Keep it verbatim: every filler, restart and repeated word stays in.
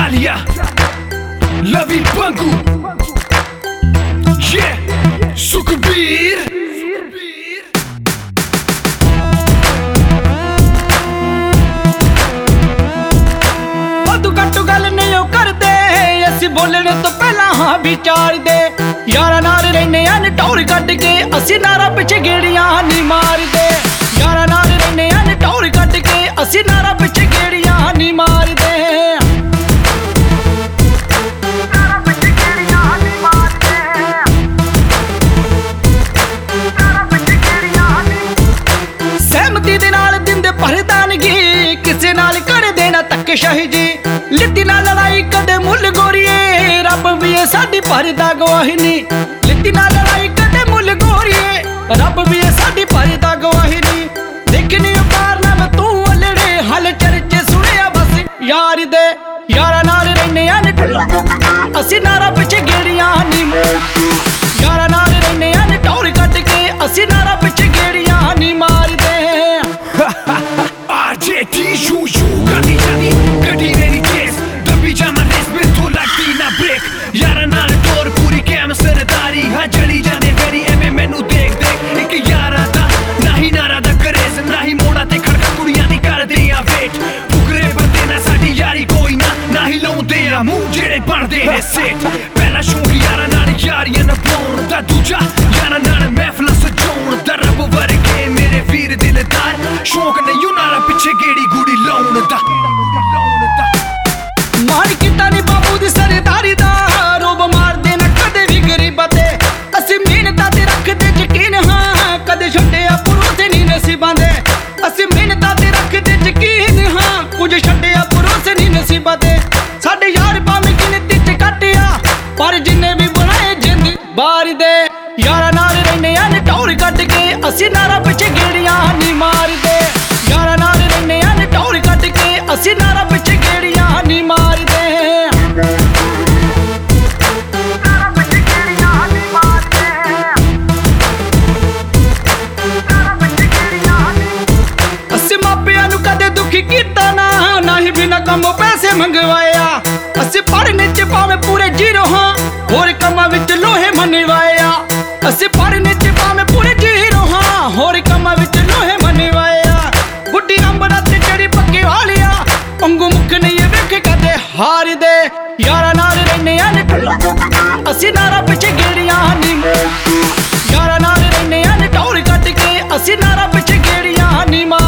Italia, Lavi Bangu, yeah, Sukhbir. वादू घट्टू गल नहीं ओ करदे, असी बोलने तो पहला हाँ विचार दे। यारा नाल रहने अन टौर कट के, असी नारा पिछे गेड़ियां नहीं मार दे। यारा नाल रहने अन टौर कट के, असी नारा पिछे गेड़ियां नहीं मार दे। सहमति दे नाल दिंदे प्रधानगी, किसे नाल कर देना धक्केशाही जी। लिट्टी नाल लड़ाई कदे मुल गोरीए, रब भी है साडी भरदा गवाही नी। लिट्टी नाल लड़ाई कदे मुल गोरीए, रब भी है साडी भरदा गवाही नी। देखनी कारनामे तू अलड़े, हल चर्चे सुनिया बस यार दे। यारा नाल रहने अन असी नारा पिछे गेड़ियां नी। यारा नाल रहने अन टौर कट के, असी नारा पिछे गेड़ियां नी मार दे। R J T U U गानी जानी गड्डी मेरी केस, दबी जा मैं रेस में तो लगती ना ब्रेक। यारा नाल टोर पूरी कैम सरदारी, हाँ जली जाने मेरी एमे मैनू देख देख। एक यारा दा नाही नारा दा करेस, नाही मोड़ा ते खड़का कुड़ियां दी करदे आ वेट। फुकरे बंदे ना साडी यारी कोई ना, नाही लाउंदे आ मूंह जेड़े बनदे ने सेट। पहला शौक यारा नाल यारियां नभाउण दा, दूजा यारा नाल महफिलां सजाउण दा। रब वर्गे मेरे वीर दिलदार, शौक नहीं नारा पिछे गेड़ी गुड़ी लाउण दा। मार किता नी बाबू दी सरदारी दा, रोब मार देना कदे भी गरीबां ते। असी मेहनतां ते रखदे यकीन, हाँ कदे छड्डिया भरोसे नी नसीबां दे। असी मेहनतां ते रखदे यकीन, हाँ कुछ छड्डिया भरोसे नी नसीबां दे। साडे यार भावें गिनती च घट आ, पर जिन्ने भी बनाए जिंद बार दे। यारा नाल रहने अन टौर कट के, असी नारा पिछे गेड़ियां नी मार दे। यारा नाल रहने अन टौर कट के, असी नारा पिछे गेड़ियां नी मार दे। असी मापियां नू कदे दुखी कीता ना, ना ही बिना कमों पैसे मंगवाया। असी पढ़ने च भावें पूरे जीरो, हाँ होर कमां विच लोहे मनवाया। असी पढ़ने च भावें पूरे जीरो, हाँ होर कमां विच लोहे मनवाया। बुड्ढी अंबरा ते चढ़ी पक्के वालिया, पंगू मुख नहीं वेख कदे हार दे। यारा नाल रहने अन असी नारा पिछे गेड़ियां नी। यारा नाल रहने अन टौर कट के, असी नारा पिछे गेड़ियां नी।